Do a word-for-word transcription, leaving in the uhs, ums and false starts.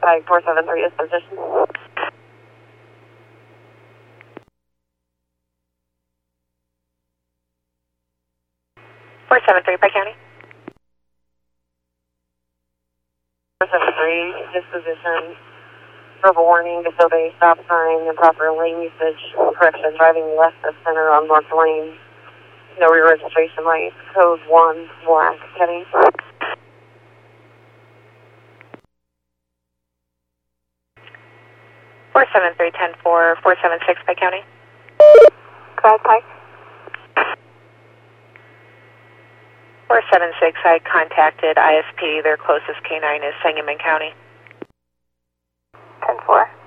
Pike four seven three is position. four seven three, Pike County. four seven three, disposition. Verbal warning, disobey stop sign, improper lane usage, correction, driving left of center on marked lane. No re-registration light, code one, black, heading. four seven three, ten four, four seven six, Pike County. Go ahead, Pike. four seven six, I contacted I S P. Their closest canine is Sangamon County. ten four.